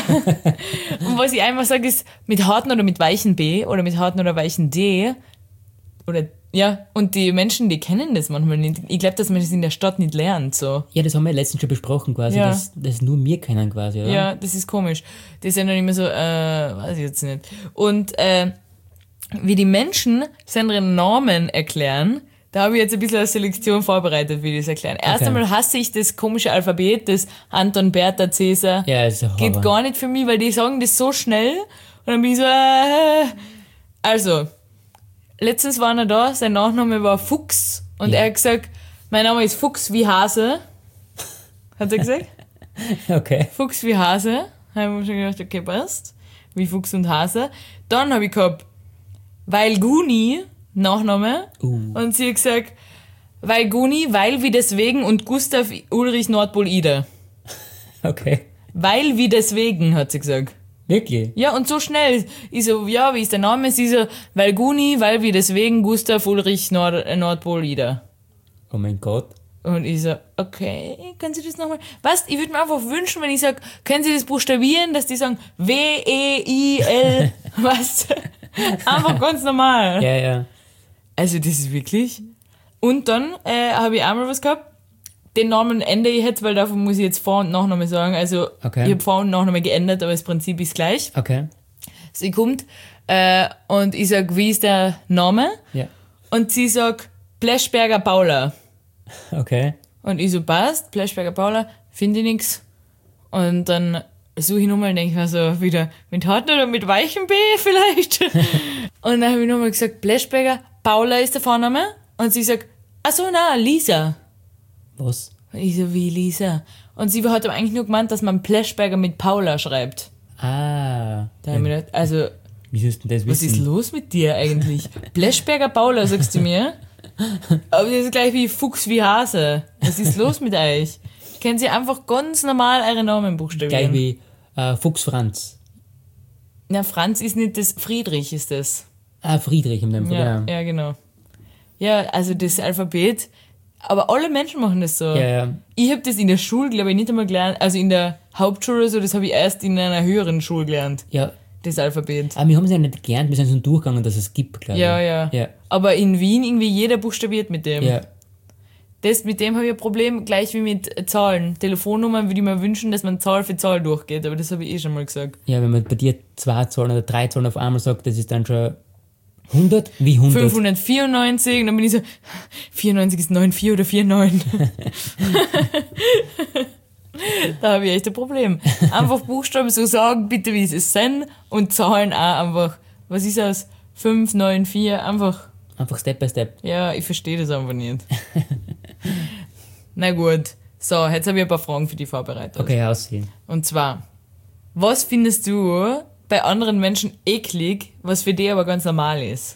und was ich einfach sage, ist mit harten oder mit weichen B oder mit harten oder weichen D. Oder, ja, und die Menschen, die kennen das manchmal nicht. Ich glaube, dass man das in der Stadt nicht lernt, so. Ja, das haben wir letztens schon besprochen quasi, Ja. dass nur wir kennen quasi, oder? Ja, das ist komisch. Das ist ja dann immer so, weiß ich jetzt nicht. Und, wie die Menschen seine Namen erklären, da habe ich jetzt ein bisschen eine Selektion vorbereitet, wie die das erklären. Erst einmal hasse ich das komische Alphabet, das Anton, Bertha, Cäsar. Ja, das ist ein Geht Horror. gar nicht für mich, weil die sagen das so schnell. Und dann bin ich so, Also, letztens war er da, sein Nachname war Fuchs. Und Ja. er hat gesagt, mein Name ist Fuchs wie Hase. Hat er gesagt? Okay. Fuchs wie Hase. Da habe ich mir schon gedacht, okay, passt. Wie Fuchs und Hase. Dann habe ich gehabt, weil Guni, Nachname. Und sie hat gesagt, weil Guni, weil wie deswegen und Gustav Ulrich Nordpol Ida. Okay. Weil wie deswegen, hat sie gesagt. Wirklich? Ja, und so schnell. Ich so, ja, wie ist der Name? Sie so, weil Guni, weil wie deswegen Gustav Ulrich Nordpol Ida. Oh mein Gott. Und ich so, okay, können Sie das nochmal? Was? Ich würde mir einfach wünschen, wenn ich sage, können Sie das buchstabieren, dass die sagen W-E-I-L, was? Einfach ganz normal. Ja, ja. Also das ist wirklich. Und dann habe ich einmal was gehabt. Den Namen ändere ich jetzt, weil dafür muss ich jetzt Vor- und Nachname sagen. Also Okay. ich habe Vor- und Nachname geändert, aber das Prinzip ist gleich. Okay. Sie kommt und ich sag, wie ist der Name? Ja. Und sie sagt, Pleschberger Paula. Okay. Und ich so, passt, Pleschberger Paula, finde ich nix. Und dann suche ich nochmal und denke mir so wieder, mit harten oder mit weichem B vielleicht? Und dann habe ich nochmal gesagt, Pleschberger Paula ist der Vorname. Und sie sagt, ach so, na, Lisa. Was? Und ich so, wie Lisa? Und sie hat aber eigentlich nur gemeint, dass man Pleschberger mit Paula schreibt. Ah. Da habe ich mir gedacht, also, Wie sollst du denn das was wissen? ist los mit dir eigentlich? Pleschberger Paula, sagst du mir? Aber das ist gleich wie Fuchs wie Hase. Was ist los mit euch? Können Sie einfach ganz normal eure Namen buchstabieren? Gleich wie Fuchs Franz. Na, Franz ist nicht das, Friedrich ist das. Friedrich in dem Fall, Ja, ja. ja, genau. Ja, also das Alphabet, aber alle Menschen machen das so. Ja, ja. Ich habe das in der Schule, glaube ich, nicht einmal gelernt, also in der Hauptschule oder so, das habe ich erst in einer höheren Schule gelernt, Ja, das Alphabet. aber wir haben es ja nicht gelernt, wir sind so durchgegangen, dass es gibt, glaube ich. Ja, ja, Ja, Aber in Wien irgendwie jeder buchstabiert mit dem. ja. Mit dem habe ich ein Problem, gleich wie mit Zahlen. Telefonnummern würde ich mir wünschen, dass man Zahl für Zahl durchgeht, aber das habe ich schon mal gesagt. Ja, wenn man bei dir 2 Zahlen oder 3 Zahlen auf einmal sagt, das ist dann schon 100? Wie 100? 594 und dann bin ich so, 94 ist 94 oder 49. Da habe ich echt ein Problem. Einfach Buchstaben so sagen, bitte wie sie es sind und Zahlen auch einfach, was ist das? 5, 9, 4, einfach, Einfach Step by Step. ja, ich verstehe das einfach nicht. Na gut, so, jetzt habe ich ein paar Fragen für die vorbereitet. Okay, aussehen. Und zwar, was findest du bei anderen Menschen eklig, was für dich aber ganz normal ist?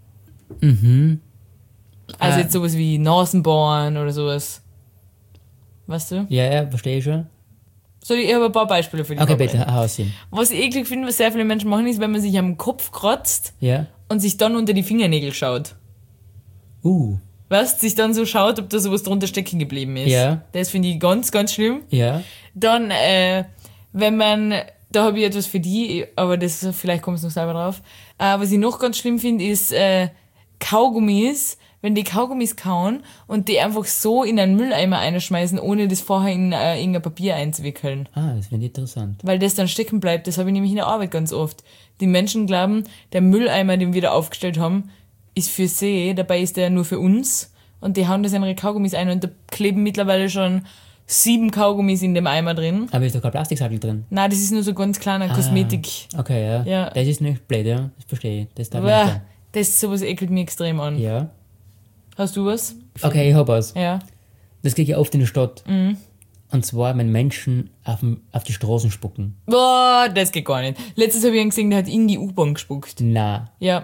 Also jetzt sowas wie Nasenbohren oder sowas. Weißt du? Ja, ja, verstehe ich schon. Ich habe ein paar Beispiele für dich. Okay, vorbereitet. bitte, aussehen. Was ich eklig finde, was sehr viele Menschen machen, ist, wenn man sich am Kopf kratzt Ja. und sich dann unter die Fingernägel schaut. Weißt, sich dann so schaut, ob da sowas drunter stecken geblieben ist. Ja. Das finde ich ganz, ganz schlimm. Ja. Dann, wenn man, da habe ich etwas für die, aber das, vielleicht kommst du noch selber drauf. Was ich noch ganz schlimm finde, ist Kaugummis, wenn die Kaugummis kauen und die einfach so in einen Mülleimer einschmeißen, ohne das vorher in irgendein Papier einzuwickeln. Das finde ich interessant. Weil das dann stecken bleibt. Das habe ich nämlich in der Arbeit ganz oft. Die Menschen glauben, der Mülleimer, den wir da aufgestellt haben, ist für sie, dabei ist der nur für uns. Und die hauen das in ihre Kaugummis ein und da kleben mittlerweile schon 7 Kaugummis in dem Eimer drin. Aber ist doch kein Plastiksackel drin. Nein, das ist nur so ganz kleiner Kosmetik. Okay, ja. Ja. Das ist nicht blöd, ja. Das verstehe ich. Das darf ich Uah, nicht. das sowas ekelt mich extrem an. Ja. Hast du was? Okay, ich hab was. Ja. Das kriege ich oft in der Stadt. Und zwar, wenn Menschen auf die Straßen spucken. Boah, das geht gar nicht. Letztens habe ich einen gesehen, der hat in die U-Bahn gespuckt. Na. Ja.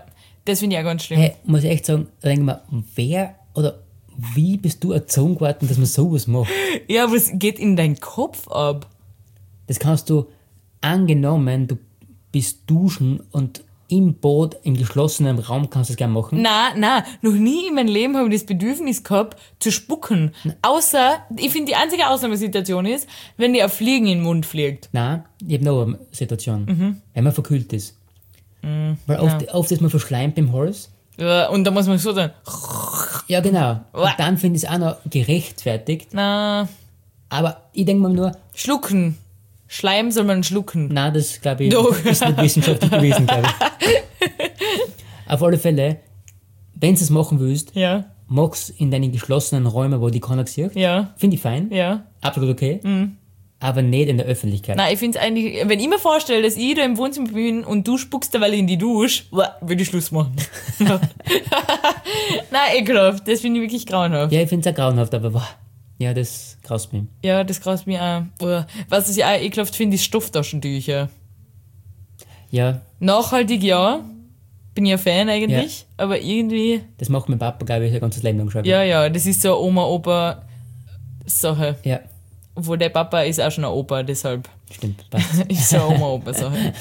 Das finde ich auch ganz schlimm. Hey, muss ich echt sagen, da denke ich mir, wer oder wie bist du erzogen worden, dass man sowas macht? Ja, was geht in deinen Kopf ab? Das kannst du, angenommen, du bist duschen und im Boot, im geschlossenen Raum kannst du das gerne machen. Na, noch nie in meinem Leben habe ich das Bedürfnis gehabt, zu spucken. Außer, ich finde, die einzige Ausnahmesituation ist, wenn dir ein Fliegen in den Mund fliegt. Nein, ich habe noch eine Situation, wenn man verkühlt ist. Weil oft ist man verschleimt beim Hals. Ja, und da muss man so dann, Ja, genau. Und dann finde ich es auch noch gerechtfertigt. na, Aber ich denke mir nur, schlucken. Schleim soll man schlucken. nein, das glaube ich Doch. ist nicht wissenschaftlich gewesen, glaube ich. Auf alle Fälle, wenn du es machen willst, Ja, mach's in deinen geschlossenen Räumen, wo die keiner sieht. ja, Finde ich fein. ja. Absolut okay. Aber nicht in der Öffentlichkeit. Nein, ich finde es eigentlich, wenn ich mir vorstelle, dass ich da im Wohnzimmer bin und du spuckst derweil in die Dusche, würde ich Schluss machen. Nein, ekelhaft. Das finde ich wirklich grauenhaft. Ja, ich finde es auch grauenhaft, aber wow, ja, das graust mich. Ja, das graust mich auch. Oder, was ich auch ekelhaft finde, ist Stofftaschentücher. Ja, Nachhaltig ja, bin ja Fan eigentlich, aber irgendwie, das macht mein Papa, glaube ich, sein ganzes Leben lang schon. ja, das ist so eine Oma-Opa-Sache. Ja, Obwohl der Papa ist auch schon ein Opa, deshalb stimmt, passt. ist so eine Oma-Opa-Sache.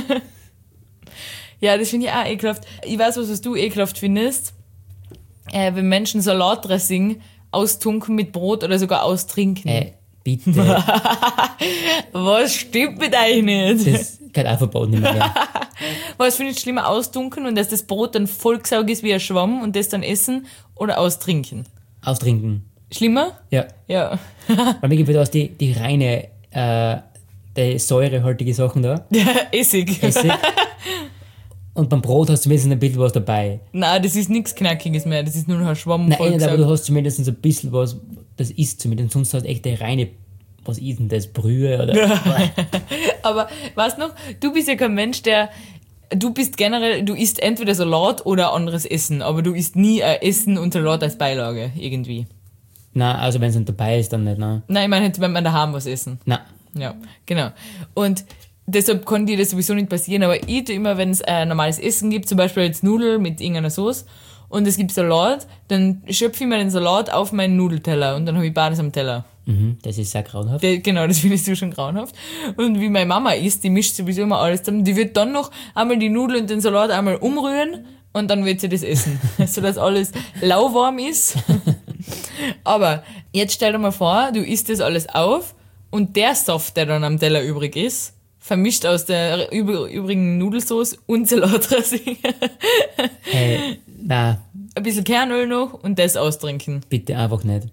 Ja, das finde ich auch ekelhaft. Ich weiß, was du ekelhaft findest. Wenn Menschen Salatdressing austunken mit Brot oder sogar austrinken. Bitte, Was stimmt mit euch nicht? das kann auch verboten nicht mehr werden. Was findest du schlimmer, austunken und dass das Brot dann vollgesaug ist wie ein Schwamm und das dann essen oder austrinken? Austrinken. Schlimmer? Ja, Ja. weil mir gibt es die reine, die säurehaltige Sachen da, Essig. Essig. Und beim Brot hast du zumindest ein bisschen was dabei. Nein, das ist nichts Knackiges mehr, das ist nur noch ein Schwamm Nein, nicht, aber vollgesaugt. du hast zumindest ein bisschen was, das isst zumindest, sonst hast du echt eine reine, was ist denn das, Brühe oder... Aber weißt noch, du bist ja kein Mensch, du bist generell, du isst entweder Salat oder anderes Essen, aber du isst nie Essen und Salat als Beilage, irgendwie. Nein, also wenn es nicht dabei ist, dann nicht, nein. Nein, ich meine, wenn man daheim was essen. Nein. Ja, genau. Und deshalb kann dir das sowieso nicht passieren, aber ich tue immer, wenn es normales Essen gibt, zum Beispiel jetzt Nudeln mit irgendeiner Sauce und es gibt Salat, dann schöpfe ich mir den Salat auf meinen Nudelteller und dann habe ich beides am Teller. Das ist sehr grauenhaft. Genau, das findest du schon grauenhaft. Und wie meine Mama isst, die mischt sowieso immer alles zusammen, die wird dann noch einmal die Nudeln und den Salat einmal umrühren und dann wird sie das essen, sodass alles lauwarm ist. Aber jetzt stell dir mal vor, du isst das alles auf und der Saft, der dann am Teller übrig ist, vermischt aus der übrigen Nudelsauce und Salatdressing. Nein, Ein bisschen Kernöl noch und das austrinken. bitte einfach nicht.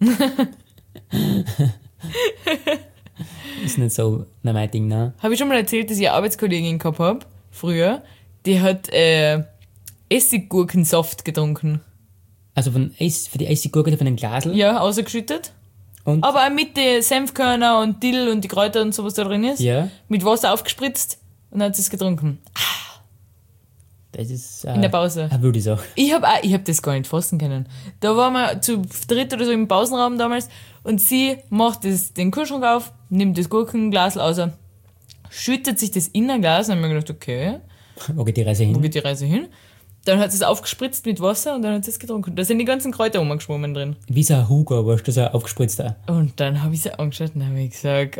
Ist nicht so mein Ding, nein. Habe ich schon mal erzählt, dass ich eine Arbeitskollegin gehabt habe, früher, die hat Essiggurkensaft getrunken. Also für die Essiggurke von einem Glasl. Ja, ausgeschüttet. Und? Aber auch mit den Senfkörner und Dill und die Kräuter und so, was da drin ist. Ja. Mit Wasser aufgespritzt und dann hat sie es getrunken. Das ist In der Pause. eine wilde Sache. Ich hab das gar nicht fassen können. Da waren wir zu dritt oder so im Pausenraum damals und sie macht den Kühlschrank auf, nimmt das Gurkenglas raus, schüttet sich das in ein Glas und dann habe ich gedacht, okay, Wo geht die Reise wo hin? geht die Reise hin? Dann hat sie es aufgespritzt mit Wasser und dann hat sie es getrunken. Da sind die ganzen Kräuter rumgeschwommen drin. Wie so ein Hugo, weißt du, so aufgespritzt auch. Und dann habe ich sie angeschaut und habe ich gesagt,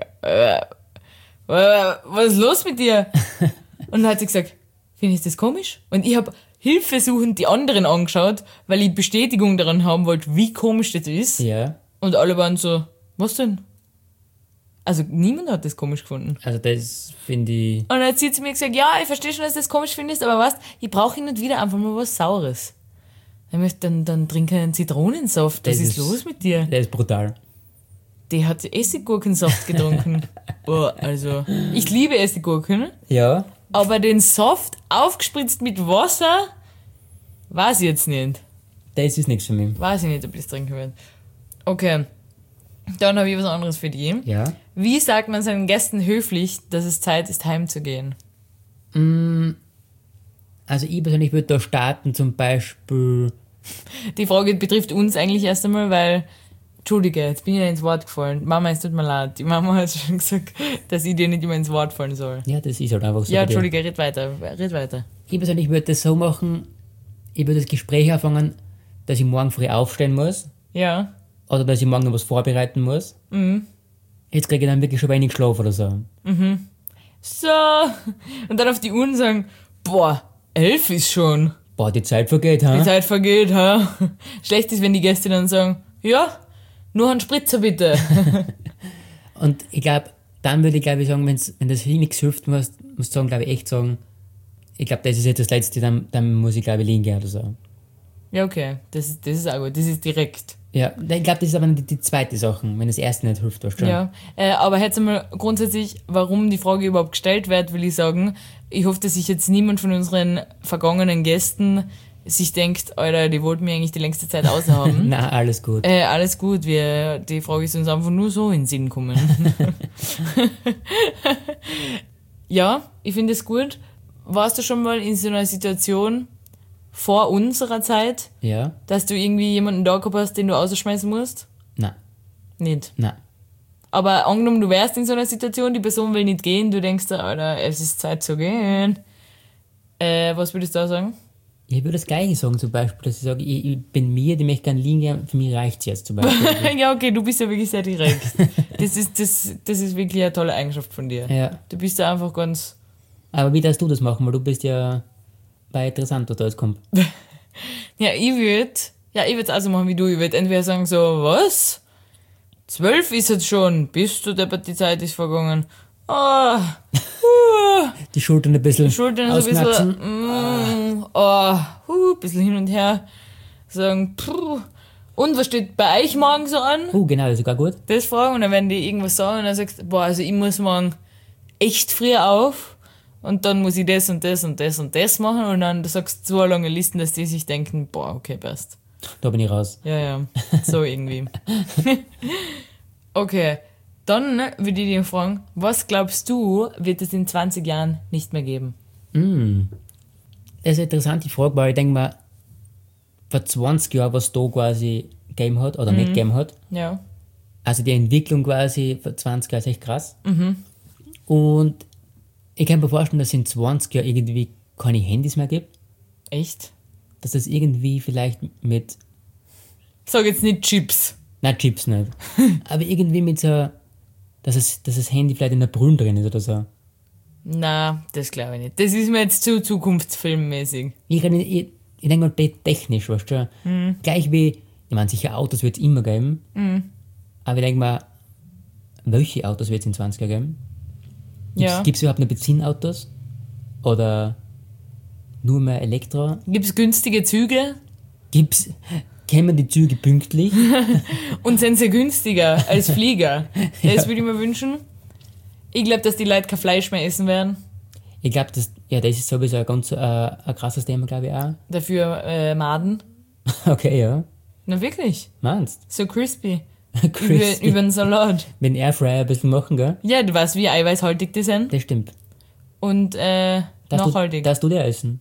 was ist los mit dir? Und dann hat sie gesagt, findest du das komisch? Und ich habe hilfesuchend die anderen angeschaut, weil ich Bestätigung daran haben wollte, wie komisch das ist. Ja. Und alle waren so, was denn? Also niemand hat das komisch gefunden. Also das finde ich... Und dann hat sie zu mir gesagt, ja, ich verstehe schon, dass du das komisch findest, aber weißt, ich brauche hin und wieder einfach mal was Saures. Dann trinke einen Zitronensaft. Was ist los mit dir? Der ist brutal. Die hat Essiggurkensaft getrunken. Also, ich liebe Essiggurken, Ja. aber den Saft aufgespritzt mit Wasser, weiß ich jetzt nicht. Das ist nichts für mich. Weiß ich nicht, ob ich das trinken werde. Okay, dann habe ich was anderes für dich. Ja. Wie sagt man seinen Gästen höflich, dass es Zeit ist, heimzugehen? Also ich persönlich würde da starten, zum Beispiel... Die Frage betrifft uns eigentlich erst einmal, weil, Entschuldige, jetzt bin ich dir ins Wort gefallen. Mama, es tut mir leid. Die Mama hat schon gesagt, dass ich dir nicht immer ins Wort fallen soll. Ja, das ist halt einfach so. Ja, bei dir. Entschuldige, red weiter. Ich persönlich würde das so machen, ich würde das Gespräch anfangen, dass ich morgen früh aufstehen muss Ja. oder dass ich morgen noch was vorbereiten muss. Jetzt kriege ich dann wirklich schon wenig Schlaf oder so. So. Und dann auf die Uhren sagen, boah, 11 ist schon. Boah, die Zeit vergeht, ha? Die Zeit vergeht, ha? Schlecht ist, wenn die Gäste dann sagen, ja, nur einen Spritzer bitte. Und ich glaube, dann würde ich glaube ich sagen, wenn das nichts hilft, musst du sagen, glaube ich, echt sagen, ich glaube, das ist jetzt das Letzte, dann muss ich glaube ich liegen gehen oder so. Ja, okay. Das ist auch gut. Das ist direkt. Ja, ich glaube, das ist aber die zweite Sache, wenn das erste nicht hilft, weißt du schon. Ja. Aber jetzt einmal grundsätzlich, warum die Frage überhaupt gestellt wird, will ich sagen, ich hoffe, dass sich jetzt niemand von unseren vergangenen Gästen sich denkt, Alter, die wollten mir eigentlich die längste Zeit außerhaben. Nein, alles gut. Alles gut, die Frage ist uns einfach nur so in den Sinn gekommen. Ja, ich finde es gut. Warst du schon mal in so einer Situation vor unserer Zeit, Ja? dass du irgendwie jemanden da gehabt hast, den du ausschmeißen musst? Nein, Nicht. nein. Aber angenommen, du wärst in so einer Situation, die Person will nicht gehen, du denkst dir, Alter, es ist Zeit zu gehen. Was würdest du da sagen? Ich würde das Gleiche sagen, zum Beispiel, dass ich sage, ich bin mir, die möchte gerne liegen gehen, für mich reicht es jetzt zum Beispiel. Ja, okay, du bist ja wirklich sehr direkt. Das ist wirklich eine tolle Eigenschaft von dir. Ja. Du bist ja einfach ganz... Aber wie darfst du das machen, weil du bist ja bei interessant, was da jetzt kommt. Ja, ich würde es also machen wie du. Ich würde entweder sagen so, was? 12 ist jetzt schon. Bist du deppert, die Zeit ist vergangen. Die Schultern ein bisschen Schultern so ein ausknacksen. bisschen, bisschen hin und her. Sagen, und was steht bei euch morgen so an? Genau, das ist sogar gut. Das fragen und dann werden die irgendwas sagen und dann sagst du, boah, also ich muss morgen echt früh auf und dann muss ich das und das und das und das machen und dann sagst du so lange Listen, dass die sich denken, boah, okay, passt. Da bin ich raus. Ja, so irgendwie. Okay, dann würde ich dich fragen, was glaubst du, wird es in 20 Jahren nicht mehr geben? Das ist eine interessante Frage, weil ich denke mal, vor 20 Jahren, was da quasi gegeben hat oder nicht gegeben hat, Ja. also die Entwicklung quasi vor 20 Jahren ist echt krass. Und ich kann mir vorstellen, dass es in 20 Jahren irgendwie keine Handys mehr gibt. Echt? Dass das irgendwie vielleicht mit, Sag jetzt nicht Chips. nein, Chips nicht, aber irgendwie mit so, dass das Handy vielleicht in der Brille drin ist oder so. Na, das glaube ich nicht. Das ist mir jetzt zu zukunftsfilmmäßig. Ich denke mal, technisch, weißt du, gleich wie, ich meine, sicher Autos wird es immer geben, aber ich denke mal, welche Autos wird es in 20 Jahren geben? Ja. Gibt es überhaupt noch Benzinautos? Oder nur mehr Elektro? Gibt es günstige Züge Kämen die Züge pünktlich? und sind sie günstiger als Flieger? Das würde ich mir wünschen. Ich glaube, dass die Leute kein Fleisch mehr essen werden. Ich glaube, das ist sowieso ein ganz ein krasses Thema, glaube ich auch. Dafür Maden. Okay, ja. Na wirklich? Meinst So crispy. Crispy. Über den Salat. Mit dem Airfryer ein bisschen machen, gell? Ja, du weißt, wie eiweißhaltig die sind. Das stimmt. Und nachhaltig. Darfst du dir essen?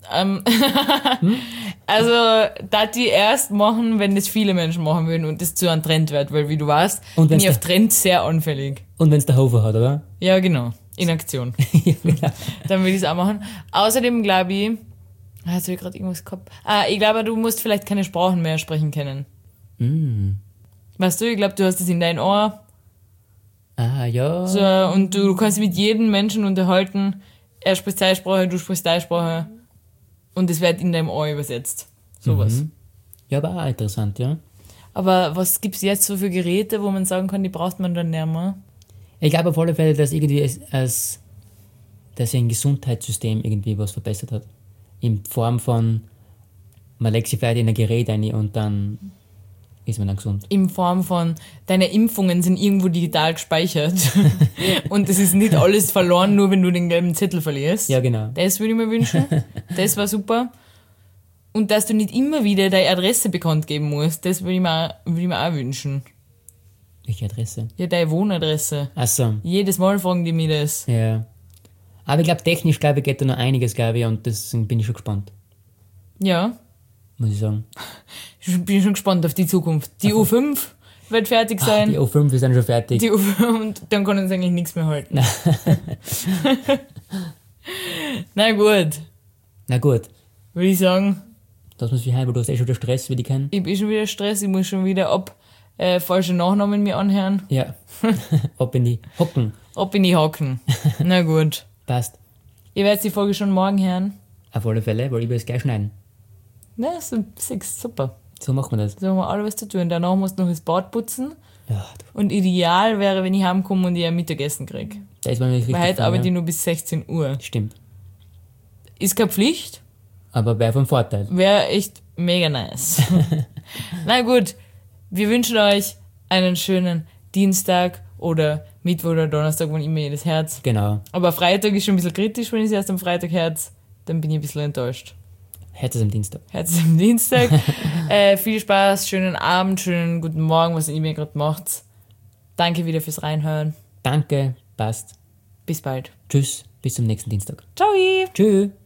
Also, da die erst machen, wenn das viele Menschen machen würden und das zu einem Trend wird, weil wie du weißt, Und bin wenn's ich auf Trends sehr anfällig. Und wenn es der Hofer hat, oder? Ja, genau. In Aktion. Ja, genau. Dann würde ich es auch machen. Außerdem glaube ich, hast du gerade irgendwas gehabt? Ich glaube, du musst vielleicht keine Sprachen mehr sprechen können. Weißt du, ich glaube, du hast es in dein Ohr. Ja. So, und du kannst mit jedem Menschen unterhalten. Er spricht seine Sprache, du sprichst deine Sprache. Und es wird in deinem Ohr übersetzt. Sowas. Ja, aber auch interessant, ja. Aber was gibt es jetzt so für Geräte, wo man sagen kann, die braucht man dann nicht mehr? Ich glaube auf alle Fälle, dass irgendwie dass sich ein Gesundheitssystem irgendwie was verbessert hat. In Form von, man legt sich vielleicht in ein Gerät ein und dann ist man dann gesund. In Form von, deine Impfungen sind irgendwo digital gespeichert. Und es ist nicht alles verloren, nur wenn du den gelben Zettel verlierst. Ja, genau. Das würde ich mir wünschen. Das war super. Und dass du nicht immer wieder deine Adresse bekannt geben musst, das würde ich mir auch wünschen. Welche Adresse? Ja, deine Wohnadresse. Achso, Jedes Mal fragen die mich das. ja. Aber ich glaube, technisch, glaube ich, geht da noch einiges, glaube ich, und deswegen bin ich schon gespannt, Ja, muss ich sagen. ich bin schon gespannt auf die Zukunft. Die U5 wird fertig sein. Die O5 ist dann schon fertig. Die U5 und dann kann uns eigentlich nichts mehr halten. Na gut, Na gut, würde ich sagen, Das muss ich heim, weil du hast schon wieder Stress, wie die kennen. Ich habe schon wieder Stress, ich muss schon wieder falsche Nachnamen mir anhören. Ja. Ab in die Hocken. Ab in die Haken. Na gut. Passt. Ihr werdet die Folge schon morgen hören. Auf alle Fälle, weil ich will es gleich schneiden. Na, super. So machen wir das. So haben wir alle was zu tun. Danach musst du noch das Bad putzen. Ja, Und ideal wäre, wenn ich heimkomme und ich ein Mittagessen kriege. das war mir richtig. Weil heute fein, arbeite ja. ich nur bis 16 Uhr. Stimmt. Ist keine Pflicht, Aber wäre vom Vorteil. wäre echt mega nice. Na gut, wir wünschen euch einen schönen Dienstag oder Mittwoch oder Donnerstag, wann immer ihr das Herz. Genau. Aber Freitag ist schon ein bisschen kritisch, wenn ich es erst am Freitag herz, dann bin ich ein bisschen enttäuscht. Herz ist am Dienstag. Herz ist am Dienstag. Viel Spaß, schönen Abend, schönen guten Morgen, was ihr mir gerade macht. Danke wieder fürs Reinhören. Danke, passt. Bis bald. Tschüss, bis zum nächsten Dienstag. Ciao! Tschüss.